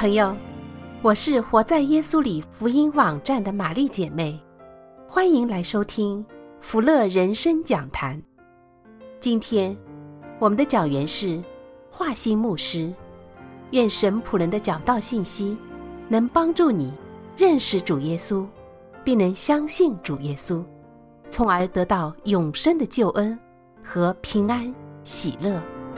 朋友，我是活在耶稣里福音网站的玛丽姐妹，欢迎来收听福乐人生讲坛。今天我们的讲员是华兴牧师，愿神仆人的讲道信息能帮助你认识主耶稣，并能相信主耶稣，从而得到永生的救恩和平安喜乐。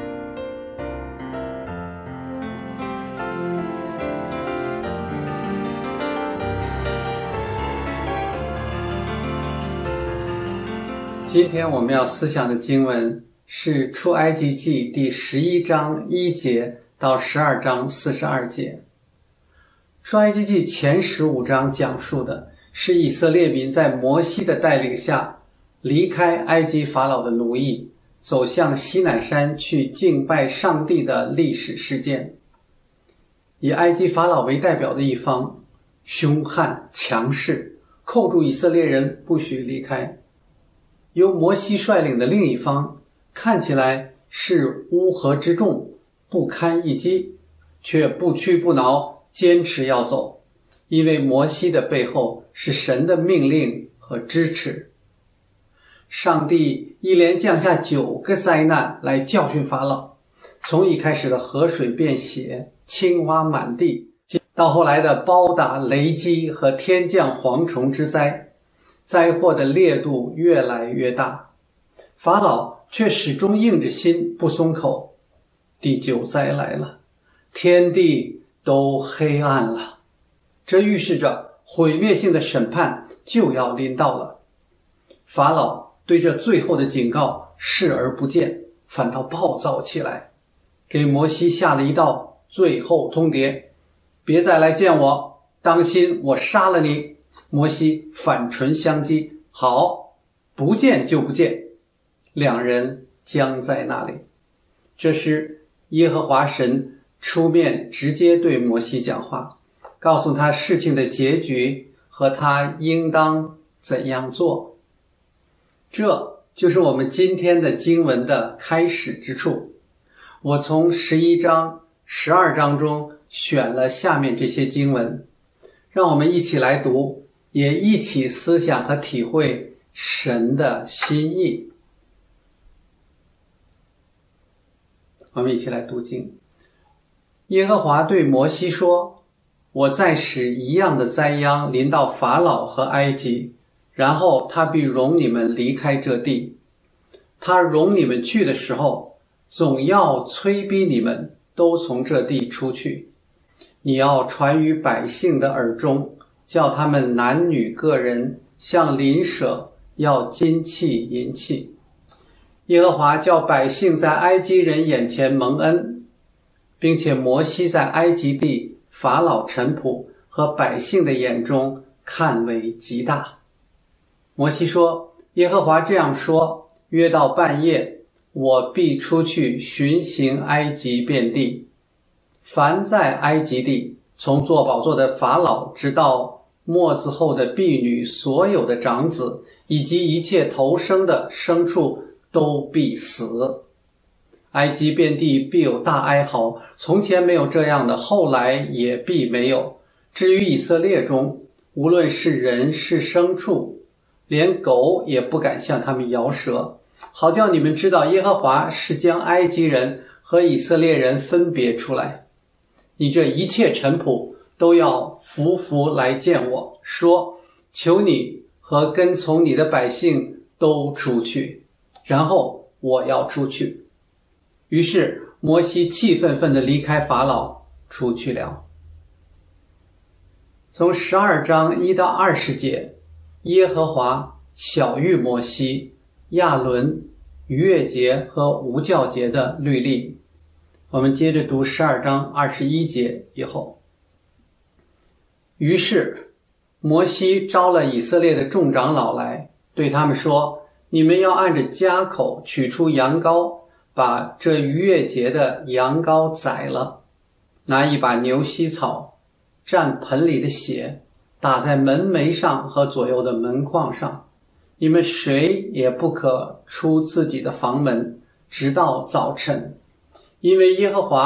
今天我们要思想的经文是出埃及记第11章1节到12章42节。出埃及记前15章讲述的是以色列民在摩西的带领下离开埃及法老的奴役，走向西乃山去敬拜上帝的历史事件。以埃及法老为代表的一方凶悍强势，扣住以色列人不许离开。由摩西率领的另一方看起来是乌合之众，不堪一击，却不屈不挠，坚持要走，因为摩西的背后是神的命令和支持。上帝一连降下9个灾难来教训法老，从一开始的河水变血，青蛙满地，到后来的包打雷击和天降蝗虫之灾，灾祸的烈度越来越大，法老却始终硬着心不松口。第9灾来了，天地都黑暗了，这预示着毁灭性的审判就要临到了。法老对这最后的警告视而不见，反倒暴躁起来，给摩西下了一道最后通牒：别再来见我，当心我杀了你。摩西反唇相讥：好，不见就不见。两人僵在那里。这时耶和华神出面直接对摩西讲话，告诉他事情的结局和他应当怎样做。这就是我们今天的经文的开始之处。我从11章、12章中选了下面这些经文，让我们一起来读，也一起思想和体会神的心意。我们一起来读经。耶和华对摩西说：我再使一样的灾殃临到法老和埃及，然后他必容你们离开这地。他容你们去的时候，总要催逼你们都从这地出去。你要传于百姓的耳中，叫他们男女个人向邻舍要金器银器。耶和华叫百姓在埃及人眼前蒙恩，并且摩西在埃及地法老臣仆和百姓的眼中看为极大。摩西说：耶和华这样说，约到半夜，我必出去巡行埃及遍地。凡在埃及地，从坐宝座的法老直到末子后的婢女，所有的长子以及一切头生的牲畜都必死。埃及遍地必有大哀嚎，从前没有这样的，后来也必没有。至于以色列中，无论是人是牲畜，连狗也不敢向他们摇舌，好叫你们知道耶和华是将埃及人和以色列人分别出来。你这一切臣仆都要匍匐来见我，说：求你和跟从你的百姓都出去，然后我要出去。于是摩西气愤愤地离开法老出去了。从12章1到20节，耶和华晓谕摩西亚伦逾越节和无酵节的律例。我们接着读12章21节以后。于是摩西招了以色列的众长老来，对他们说：你们要按着家口取出羊羔，把这逾越节的羊羔宰了，拿一把牛膝草，蘸盆里的血，打在门楣上和左右的门框上。你们谁也不可出自己的房门，直到早晨，因为耶和华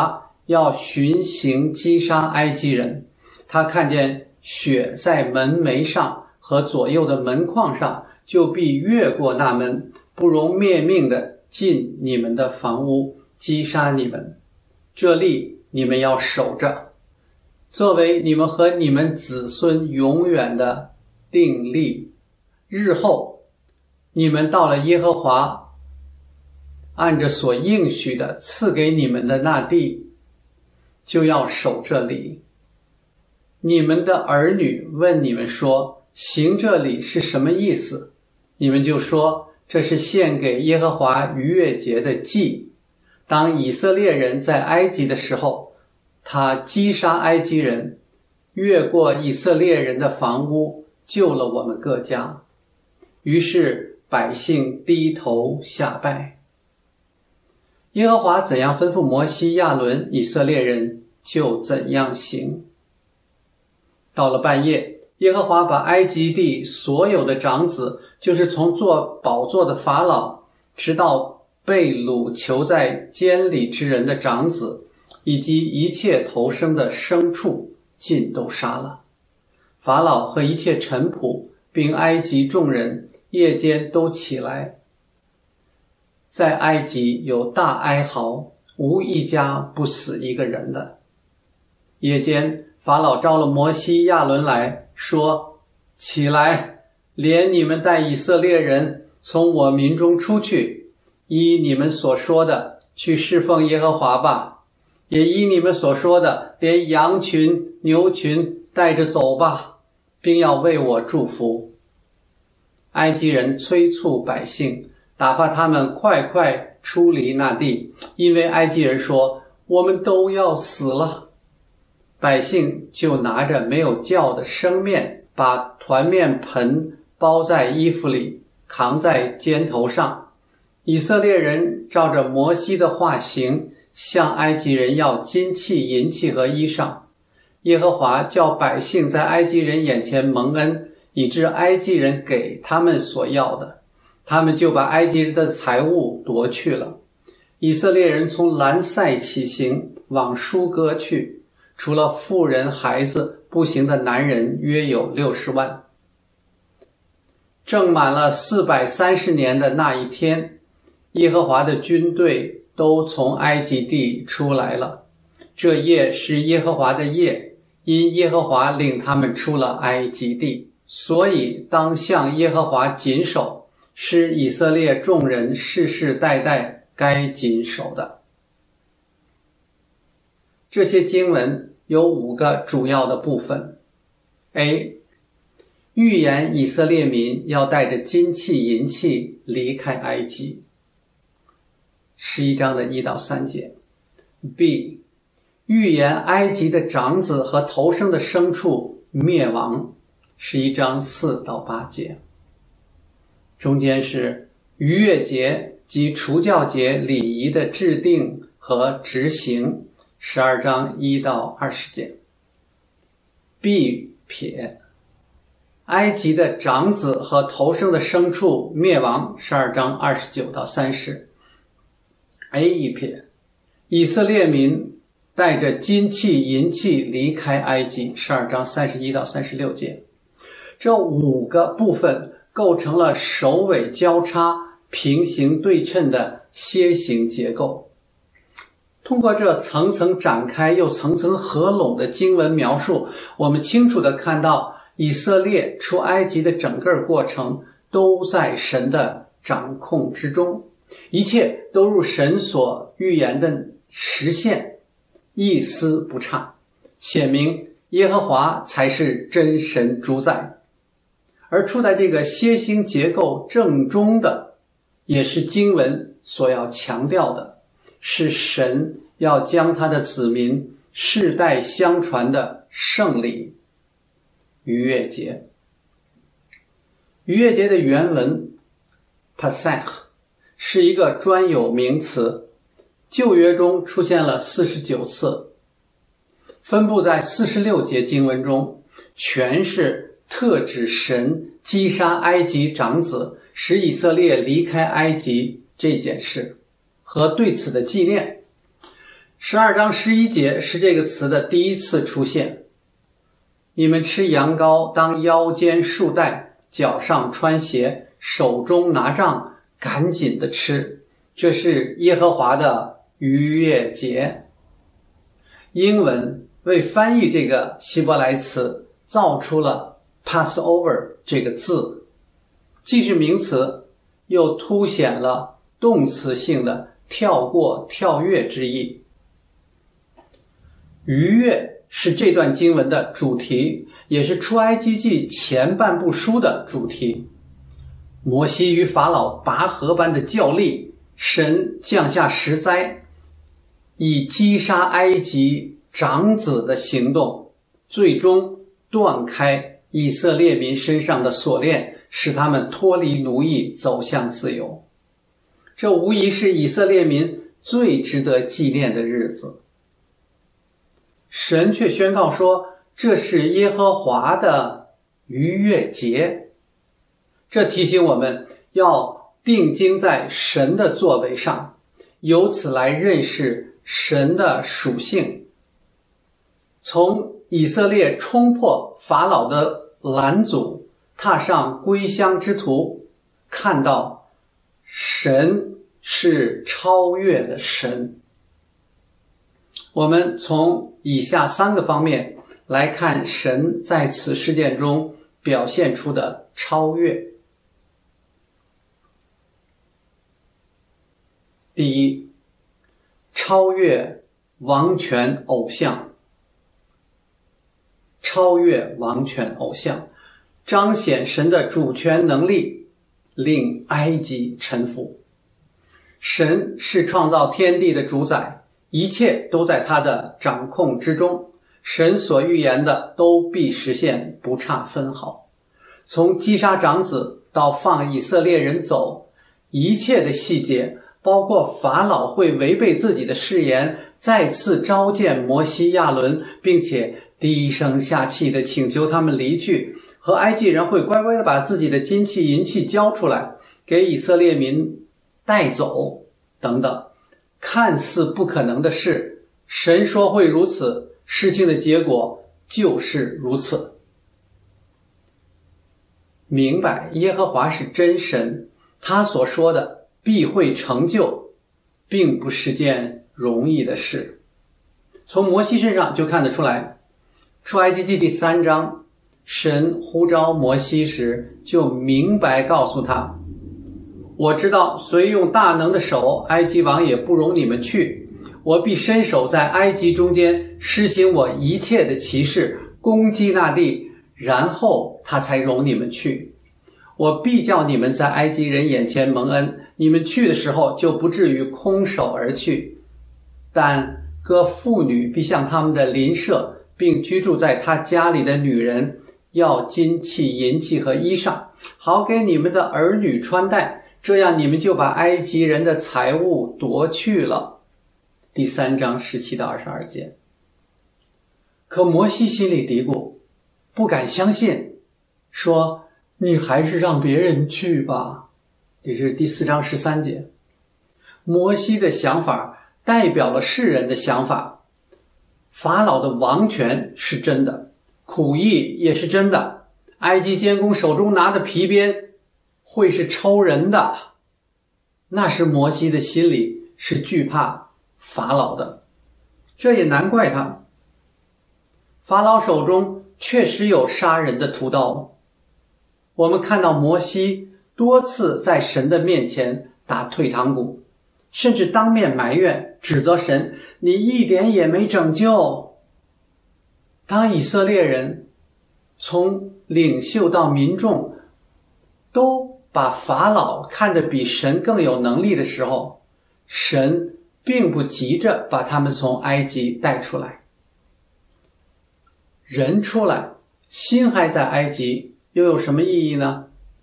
要巡行击杀埃及人。他看见血在门楣上和左右的门框上，就必越过那门，不容灭命的进你们的房屋，击杀你们。这例你们要守着，作为你们和你们子孙永远的定例。日后你们到了耶和华按着所应许的赐给你们的那地，就要守这礼。你们的儿女问你们说，行这礼是什么意思？你们就说，这是献给耶和华逾越节的祭。当以色列人在埃及的时候，他击杀埃及人，越过以色列人的房屋，救了我们各家。于是百姓低头下拜。耶和华怎样吩咐摩西、亚伦，以色列人就怎样行。到了半夜，耶和华把埃及地所有的长子，就是从做宝座的法老，直到被掳囚在监里之人的长子，以及一切投生的牲畜，尽都杀了。法老和一切臣仆，并埃及众人，夜间都起来，在埃及有大哀嚎，无一家不死一个人的。夜间法老召了摩西、亚伦来说，起来，连你们带以色列人从我民中出去，依你们所说的去侍奉耶和华吧，也依你们所说的连羊群、牛群带着走吧，并要为我祝福。埃及人催促百姓，打发他们快快出离那地，因为埃及人说，我们都要死了。百姓就拿着没有酵的生面，把团面盆包在衣服里，扛在肩头上。以色列人照着摩西的话行，向埃及人要金器、银器和衣裳。耶和华叫百姓在埃及人眼前蒙恩，以致埃及人给他们所要的，他们就把埃及人的财物夺去了。以色列人从兰塞起行，往舒歌去，除了妇人、孩子，步行的男人约有60万。正满了430年的那一天，耶和华的军队都从埃及地出来了。这夜是耶和华的夜，因耶和华领他们出了埃及地，所以当向耶和华谨守，是以色列众人世世代代该谨守的。这些经文有5个主要的部分。A. 预言以色列民要带着金器、银器离开埃及，11章的1到3节。B. 预言埃及的长子和头生的牲畜灭亡，11章4到8节。中间是逾越节及除酵节礼仪的制定和执行，12章1到20节。B 撇，埃及的长子和头生的牲畜灭亡，12章29到30。A 一撇，以色列民带着金器、银器离开埃及，12章31到36节。这5个部分构成了首尾交叉、平行对称的楔形结构。通过这层层展开又层层合拢的经文描述，我们清楚地看到以色列出埃及的整个过程都在神的掌控之中，一切都如神所预言的实现，一丝不差，显明耶和华才是真神主宰。而处在这个楔形结构正中的，也是经文所要强调的，是神要将他的子民世代相传的圣礼——逾越节。逾越节的原文 Pasach 是一个专有名词，旧约中出现了49次，分布在46节经文中，全是特指神击杀埃及长子，使以色列离开埃及这件事和对此的纪念。 12章11节是这个词的第一次出现。你们吃羊羔，当腰间束带，脚上穿鞋，手中拿杖，赶紧的吃，这是耶和华的逾越节。英文为翻译这个希伯来词造出了 Passover 这个字，既是名词，又凸显了动词性的跳过、跳跃之意。逾越是这段经文的主题，也是出埃及记前半部书的主题。摩西与法老拔河般的较力，神降下10灾，以击杀埃及长子的行动，最终断开以色列民身上的锁链，使他们脱离奴役，走向自由。这无疑是以色列民最值得纪念的日子。神却宣告说，这是耶和华的逾越节。这提醒我们要定睛在神的作为上，由此来认识神的属性。从以色列冲破法老的拦阻，踏上归乡之途，看到神是超越的神。我们从以下3个方面来看神在此事件中表现出的超越。第一，超越王权偶像。超越王权偶像，彰显神的主权能力，令埃及臣服。神是创造天地的主宰，一切都在他的掌控之中，神所预言的都必实现，不差分毫。从击杀长子到放以色列人走，一切的细节，包括法老会违背自己的誓言，再次召见摩西亚伦，并且低声下气地请求他们离去，和埃及人会乖乖地把自己的金器银器交出来，给以色列民带走等等，看似不可能的事，神说会如此，事情的结果就是如此。明白耶和华是真神，他所说的必会成就，并不是件容易的事。从摩西身上就看得出来，出埃及记第3章，神呼召摩西时就明白告诉他，我知道虽用大能的手，埃及王也不容你们去，我必伸手在埃及中间施行我一切的奇事，攻击那地，然后他才容你们去。我必叫你们在埃及人眼前蒙恩，你们去的时候就不至于空手而去。但各妇女必向他们的邻舍，并居住在他家里的女人，要金器、银器和衣裳，好给你们的儿女穿戴，这样你们就把埃及人的财物夺去了。第3章17到22节。可摩西心里嘀咕，不敢相信，说你还是让别人去吧。这是第4章13节。摩西的想法代表了世人的想法。法老的王权是真的，苦役也是真的，埃及监工手中拿的皮鞭会是抽人的。那时摩西的心里是惧怕法老的，这也难怪他。法老手中确实有杀人的屠刀。我们看到摩西多次在神的面前打退堂鼓，甚至当面埋怨指责神，你一点也没拯救。当以色列人从领袖到民众都把法老看得比神更有能力的时候，神并不急着把他们从埃及带出来。人出来，心还在埃及，又有什么意义呢？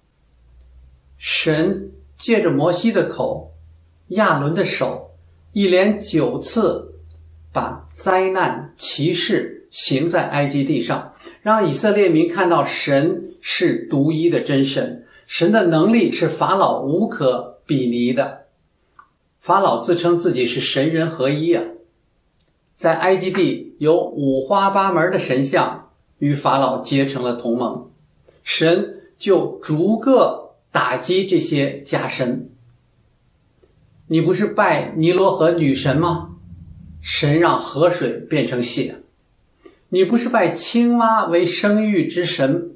神借着摩西的口，亚伦的手，一连9次把灾难奇事行在埃及地上，让以色列民看到神是独一的真神，神的能力是法老无可比拟的。法老自称自己是神人合一啊， 在埃及地有五花八门的神像与法老结成了同盟，神就逐个打击这些假神。你不是拜尼罗河女神吗？神让河水变成血。你不是拜青蛙为生育之神，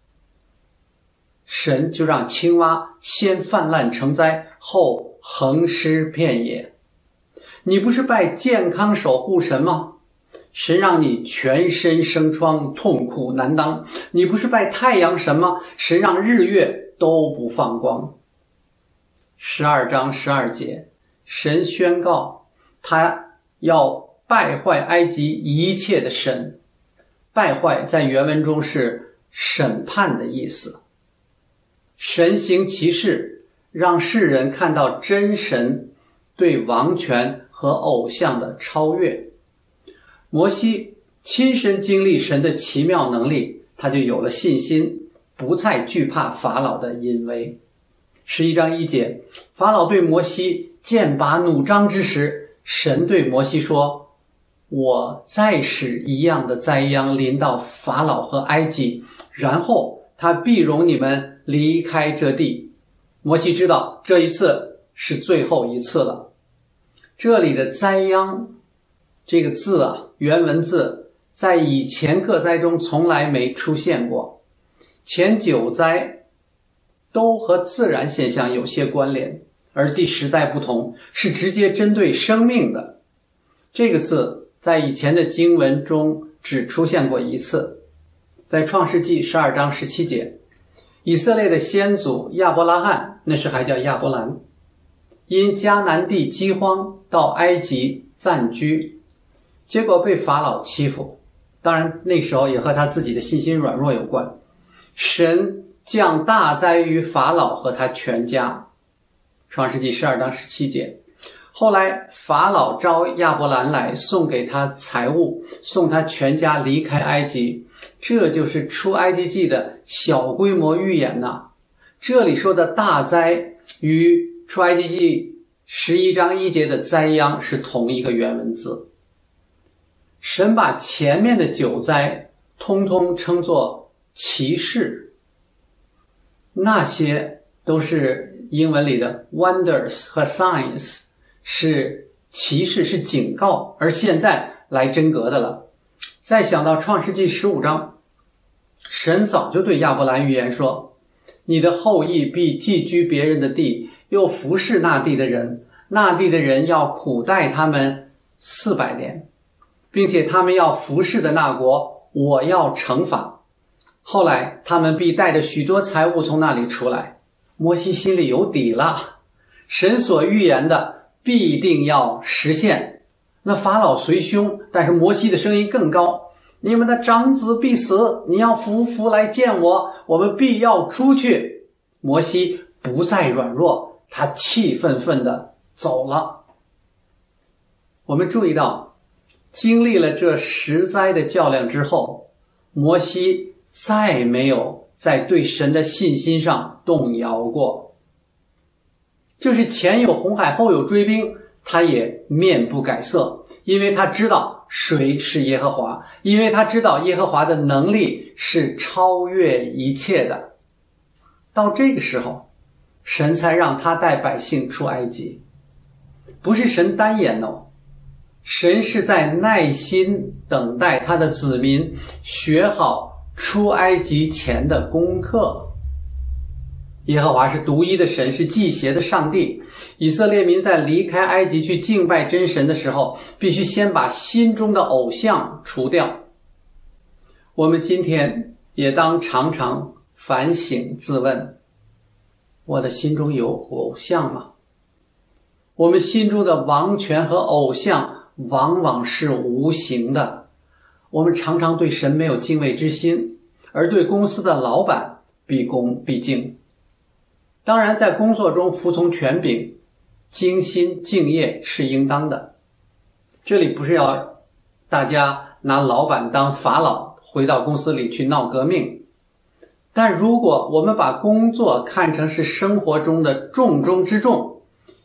神就让青蛙先泛滥成灾，后横尸遍野。你不是拜健康守护神吗？神让你全身生疮，痛苦难当。你不是拜太阳神吗？神让日月都不放光。12章12节，神宣告他要败坏埃及一切的神。败坏在原文中是审判的意思。神行其事，让世人看到真神对王权和偶像的超越。摩西亲身经历神的奇妙能力，他就有了信心，不再惧怕法老的淫威。11章1节，法老对摩西剑拔弩张之时，神对摩西说，我再使一样的灾殃临到法老和埃及，然后他必容你们离开这地。摩西知道这一次是最后一次了。这里的灾殃这个字啊，原文字在以前各灾中从来没出现过。前9灾都和自然现象有些关联，而第10灾不同，是直接针对生命的。这个字在以前的经文中只出现过一次，在创世纪12章17节，以色列的先祖亚伯拉罕，那时还叫亚伯兰，因迦南地饥荒到埃及暂居，结果被法老欺负，当然那时候也和他自己的信心软弱有关。神降大灾于法老和他全家，创世纪12章17节。后来法老招亚伯兰来，送给他财物，送他全家离开埃及。这就是出埃及记的小规模预演呐。这里说的大灾与出埃及记11章1节的灾殃是同一个原文字。神把前面的9灾通通称作奇事，那些都是英文里的 wonders 和 signs， 是奇事，是警告，而现在来真格的了。再想到创世纪15章，神早就对亚伯兰预言说，你的后裔必寄居别人的地，又服侍那地的人，那地的人要苦待他们400年，并且他们要服侍的那国，我要惩罚。后来他们必带着许多财物从那里出来。摩西心里有底了，神所预言的必定要实现。那法老虽凶，但是摩西的声音更高，你们的长子必死，你要匍匐来见我，我们必要出去。摩西不再软弱，他气愤愤地走了。我们注意到，经历了这10灾的较量之后，摩西再没有在对神的信心上动摇过。就是前有红海，后有追兵，他也面不改色，因为他知道谁是耶和华，因为他知道耶和华的能力是超越一切的。到这个时候，神才让他带百姓出埃及。不是神单言哦，神是在耐心等待他的子民学好出埃及前的功课。耶和华是独一的神，是祭邪的上帝。以色列民在离开埃及去敬拜真神的时候，必须先把心中的偶像除掉。我们今天也当常常反省自问，我的心中有偶像吗？我们心中的王权和偶像往往是无形的，我们常常对神没有敬畏之心，而对公司的老板毕恭毕敬。当然在工作中服从权柄，精心敬业是应当的。这里不是要大家拿老板当法老，回到公司里去闹革命。但如果我们把工作看成是生活中的重中之重，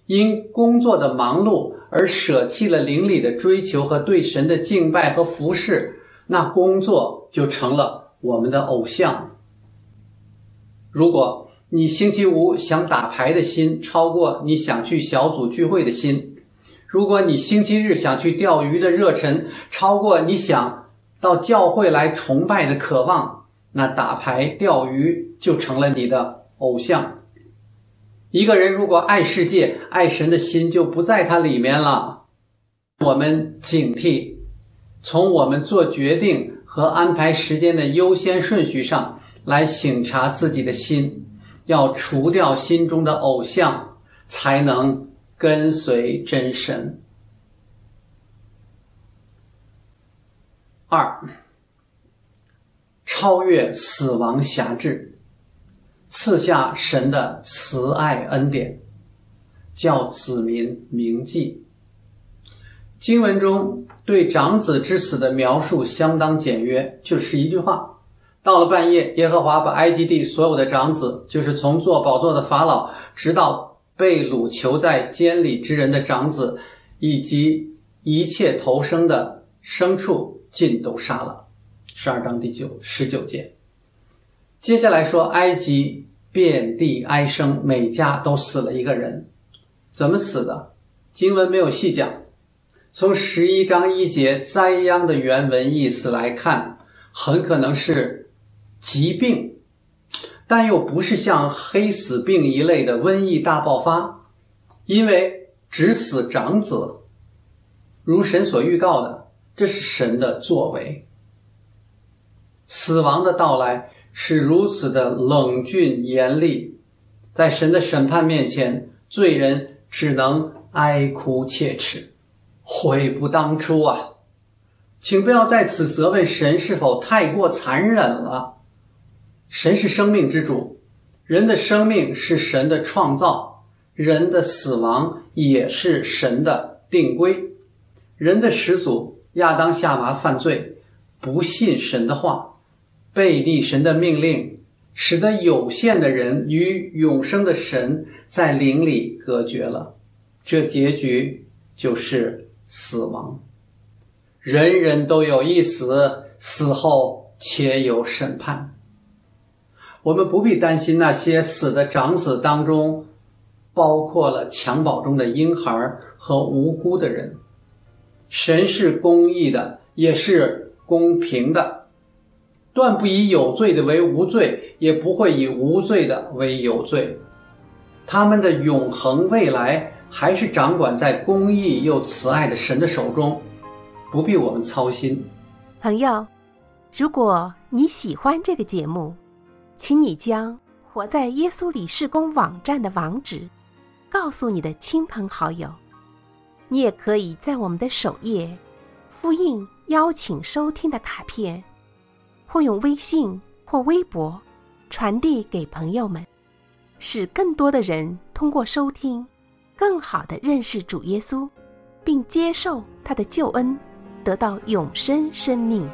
因工作的忙碌而舍弃了灵里的追求和对神的敬拜和服侍，那工作就成了我们的偶像。如果你星期五想打牌的心超过你想去小组聚会的心，如果你星期日想去钓鱼的热忱超过你想到教会来崇拜的渴望，那打牌钓鱼就成了你的偶像。一个人如果爱世界爱神的心就不在他里面了。我们警惕，从我们做决定和安排时间的优先顺序上来省察自己的心，要除掉心中的偶像，才能跟随真神。2，超越死亡辖制，赐下神的慈爱恩典，叫子民铭记。经文中对长子之死的描述相当简约，就是一句话：到了半夜，耶和华把埃及地所有的长子，就是从坐宝座的法老直到被掳囚在监里之人的长子，以及一切投生的牲畜，尽都杀了。12章第19节。接下来说埃及遍地哀声，每家都死了一个人。怎么死的？经文没有细讲。从11章1节灾殃的原文意思来看，很可能是疾病，但又不是像黑死病一类的瘟疫大爆发，因为只死长子，如神所预告的，这是神的作为。死亡的到来是如此的冷峻严厉，在神的审判面前，罪人只能哀哭切齿，悔不当初啊！请不要在此责问神是否太过残忍了。神是生命之主，人的生命是神的创造，人的死亡也是神的定规。人的始祖亚当夏娃犯罪，不信神的话，背逆神的命令，使得有限的人与永生的神在灵里隔绝了，这结局就是死亡。人人都有一死，死后且有审判。我们不必担心那些死的长子当中包括了襁褓中的婴孩和无辜的人。神是公义的，也是公平的，断不以有罪的为无罪，也不会以无罪的为有罪。他们的永恒未来还是掌管在公义又慈爱的神的手中，不必我们操心。 朋友，如果你喜欢这个节目，请你将活在耶稣里事工网站的网址告诉你的亲朋好友。你也可以在我们的首页复印邀请收听的卡片，或用微信或微博传递给朋友们，使更多的人通过收听更好地认识主耶稣，并接受他的救恩，得到永生生命。